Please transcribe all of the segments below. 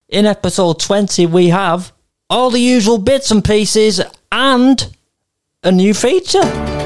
In episode 20, we have all the usual bits and pieces and a new feature.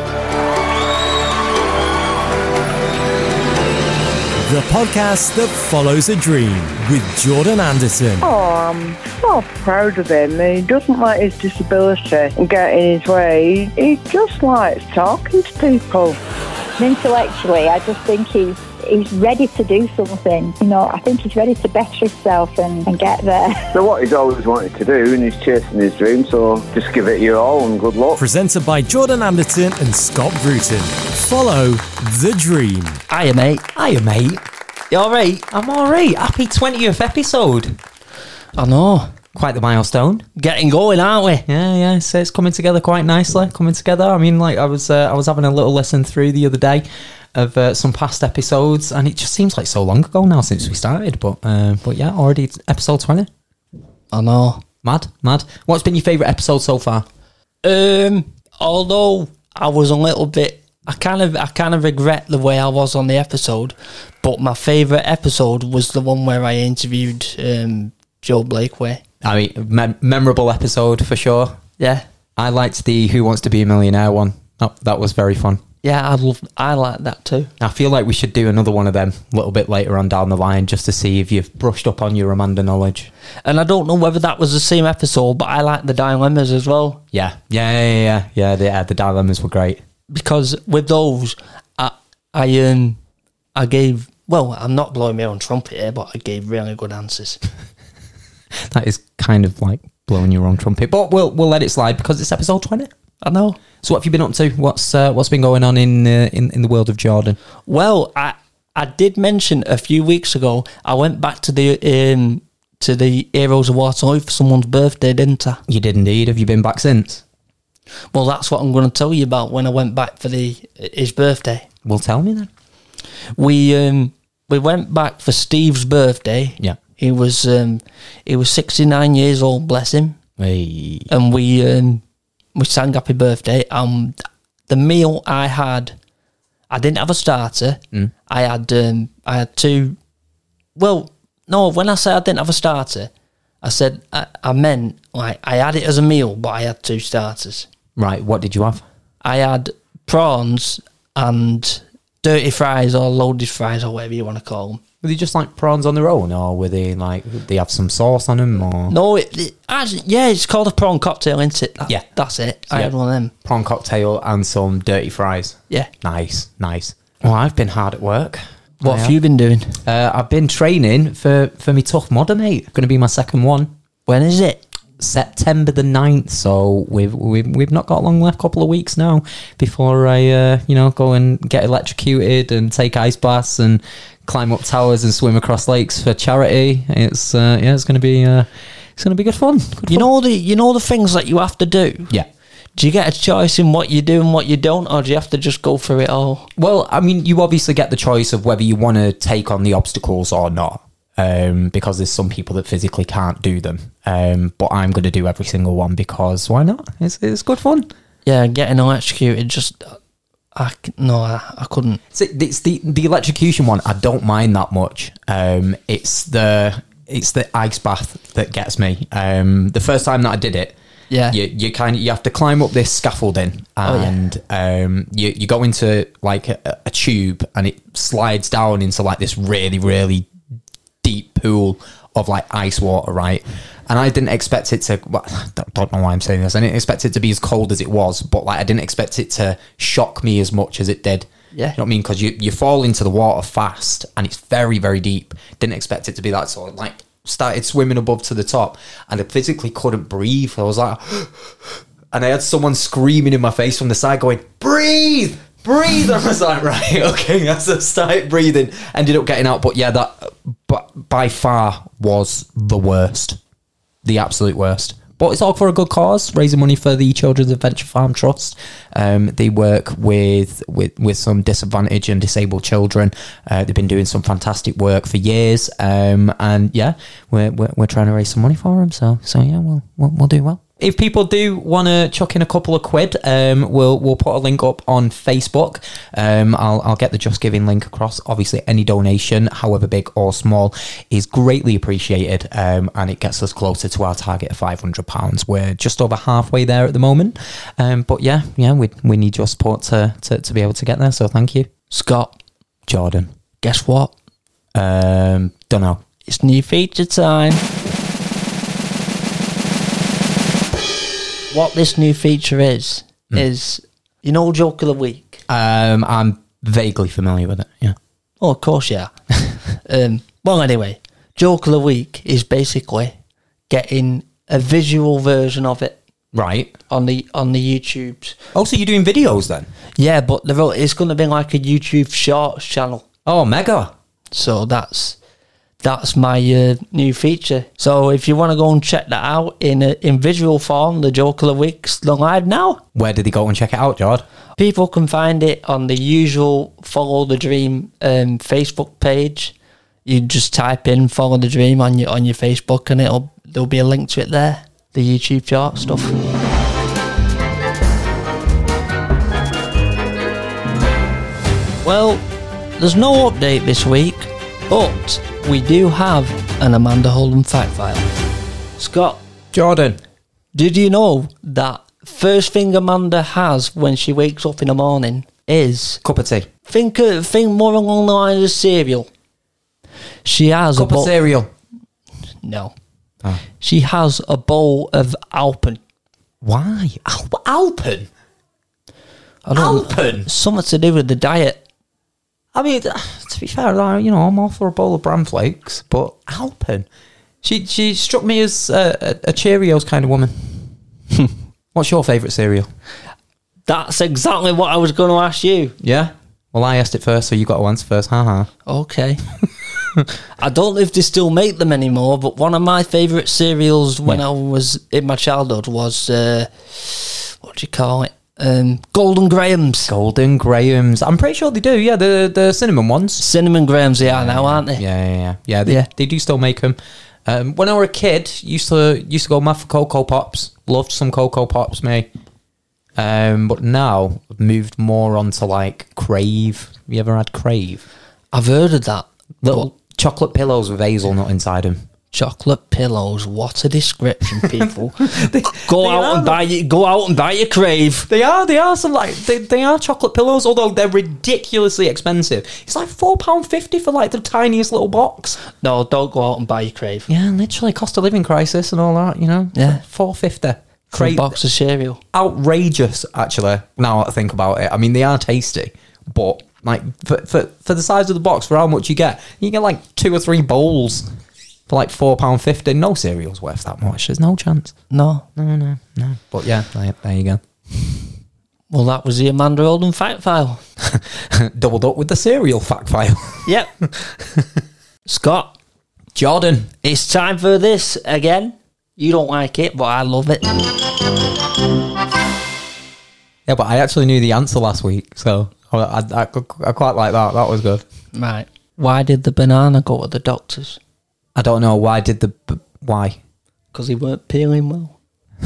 The podcast that follows a dream with Jordan Anderson. Oh, I'm so proud of him. He doesn't let his disability get in his way. He just likes talking to people. Intellectually, I just think he's ready to do something. You know, I think he's ready to better himself and get there. So what he's always wanted to do, and he's chasing his dream, so just give it your all and good luck. Presented by Jordan Anderson and Scott Bruton. Follow the dream. Hiya, mate. Hiya, mate. You alright? I'm alright. Happy 20th episode. I know. Quite the milestone. Getting going, aren't we? Yeah. So it's coming together quite nicely. I mean, like I was having a little listen through the other day of some past episodes, and it just seems like so long ago now since we started. But yeah, already episode 20. I know. Mad. What's been your favourite episode so far? Although I was a little bit, I kind of regret the way I was on the episode, but my favourite episode was the one where I interviewed Joe Blakeway. I mean, memorable episode for sure. Yeah, I liked the Who Wants to Be a Millionaire one. That was very fun. Yeah, I like that too. I feel like we should do another one of them a little bit later on down the line, just to see if you've brushed up on your Amanda knowledge. And I don't know whether that was the same episode, but I like the dilemmas as well. Yeah. The dilemmas were great. Because with those, I gave, well, I'm not blowing my own trumpet here, but I gave really good answers. That is kind of like blowing your own trumpet, but we'll let it slide because it's episode 20. I know. So what have you been up to? What's been going on in the world of Jordan? Well, I did mention a few weeks ago I went back to the Heroes of Waterloo for someone's birthday, didn't I? You did indeed. Have you been back since? Well, that's what I'm going to tell you about when I went back for his birthday. Well, tell me then. We went back for Steve's birthday. Yeah. He was 69 years old, bless him. Hey. And we sang happy birthday. The meal I had, I didn't have a starter. I had two. Well, no, when I said I didn't have a starter, I said I meant like I had it as a meal, but I had two starters. Right, what did you have? I had prawns and dirty fries or loaded fries or whatever you want to call them. Were they just like prawns on their own, or were they like, they have some sauce on them? Or No, actually, yeah, it's called a prawn cocktail, isn't it? Yeah. That's it. I had one of them. Prawn cocktail and some dirty fries. Yeah. Nice. Well, I've been hard at work. What have you been doing? I've been training for my Tough Mudder, mate. Going to be my second one. When is it? September the 9th, so we've not got long left, couple of weeks now before I go and get electrocuted and take ice baths and climb up towers and swim across lakes for charity. It's going to be good fun. You know the things that you have to do. Yeah. Do you get a choice in what you do and what you don't, or do you have to just go through it all? Well, I mean, you obviously get the choice of whether you want to take on the obstacles or not. Because there's some people that physically can't do them. But I'm going to do every single one because why not? It's good fun. Yeah, getting electrocuted, I couldn't. It's the electrocution one. I don't mind that much. It's the ice bath that gets me. The first time that I did it, yeah, you have to climb up this scaffolding and you go into like a tube and it slides down into like this really, really deep pool of like ice water, right? And I didn't expect it to, well, don't know why I'm saying this, I didn't expect it to be as cold as it was, but like I didn't expect it to shock me as much as it did. Yeah. You know what I mean? Because you fall into the water fast and it's very, very deep. Didn't expect it to be that, so I like started swimming above to the top and I physically couldn't breathe. I was like, and I had someone screaming in my face from the side going, breathe! And I was like, right, okay. As I started breathing, ended up getting out. But yeah, that by far was the worst. The absolute worst. But it's all for a good cause, raising money for the Children's Adventure Farm Trust. They work with some disadvantaged and disabled children. They've been doing some fantastic work for years. And yeah, we're trying to raise some money for them. So yeah, we'll do well. If people do want to chuck in a couple of quid, we'll put a link up on Facebook. I'll get the Just Giving link across. Obviously, any donation, however big or small, is greatly appreciated, and it gets us closer to our target of £500. We're just over halfway there at the moment, but yeah, we need your support to be able to get there. So thank you, Scott. Jordan. Guess what? Don't know. It's new feature time. What this new feature is you know, Joke of the Week. I'm vaguely familiar with it. Yeah. Oh, of course, yeah. Well, anyway, Joke of the Week is basically getting a visual version of it. Right. On the YouTubes. Oh, so you're doing videos then? Yeah, but it's going to be like a YouTube Shorts channel. Oh, mega. So that's my new feature. So if you want to go and check that out in visual form, the Joke of the Week's live now. Where did they go and check it out, Jord? People can find it on the usual Follow the Dream Facebook page. You just type in Follow the Dream on your Facebook, and there'll be a link to it there. The YouTube Short stuff. Well, there's no update this week, but we do have an Amanda Holden fact file. Scott. Jordan. Did you know that first thing Amanda has when she wakes up in the morning is... Cup of tea. Think more along the lines of cereal. She has Cup of cereal. No. Oh. She has a bowl of Alpen. Why? Alpen? Alpen? Something to do with the diet. I mean, to be fair, I'm all for a bowl of bran flakes, but Alpen. She struck me as a Cheerios kind of woman. What's your favourite cereal? That's exactly what I was going to ask you. Yeah? Well, I asked it first, so you got to answer first. Ha. Okay. I don't know if they still make them anymore, but one of my favourite cereals when I was in my childhood was, what do you call it? Golden Grahams. Golden Grahams. I'm pretty sure they do, yeah, the cinnamon ones. Cinnamon Grahams they are now, aren't they? Yeah, they do still make them. When I was a kid, used to go mad for Cocoa Pops. Loved some Cocoa Pops, me. But now I've moved more onto like Crave. Have you ever had Crave? I've heard of that. Little chocolate pillows with hazelnut inside them. Chocolate pillows. What a description, people! Go out and buy your Crave. They are some like they are chocolate pillows, although they're ridiculously expensive. It's like £4.50 for like the tiniest little box. No, don't go out and buy your Crave. Yeah, literally cost of living crisis and all that. Yeah, £4.50. For a box of cereal. Outrageous, actually. Now I think about it, I mean they are tasty, but like for the size of the box, for how much you get like 2 or 3 bowls. For like £4.50, no cereal's worth that much. There's no chance. No. But yeah, there you go. Well, that was the Amanda Holden fact file. Doubled up with the cereal fact file. Yep. Scott. Jordan. It's time for this again. You don't like it, but I love it. Yeah, but I actually knew the answer last week, so I quite like that. That was good. Right. Why did the banana go to the doctors? I don't know. Why? Because he weren't peeling well.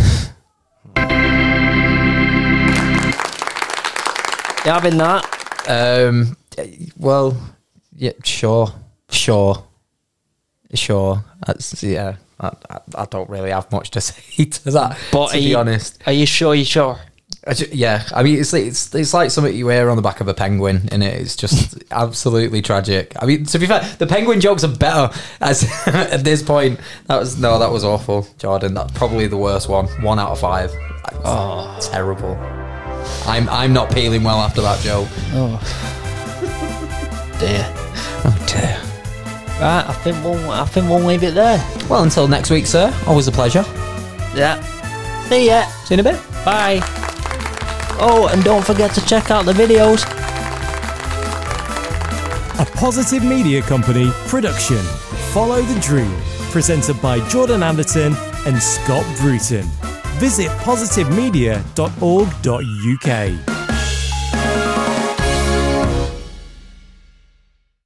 You having that? Well, yeah, sure. I don't really have much to say to that, but to be honest. Are you sure you're sure? Yeah, I mean, it's like something you wear on the back of a penguin, and it's just absolutely tragic. I mean, to be fair, the penguin jokes are better at this point. That was awful, Jordan. That's probably the worst one. 1 out of 5. Terrible. I'm not peeling well after that joke. Oh dear. Right, I think we'll leave it there. Well, until next week, sir. Always a pleasure. Yeah. See ya. See you in a bit. Bye. Oh, and don't forget to check out the videos. A Positive Media Company production. Follow the Dream. Presented by Jordan Anderton and Scott Bruton. Visit positivemedia.org.uk.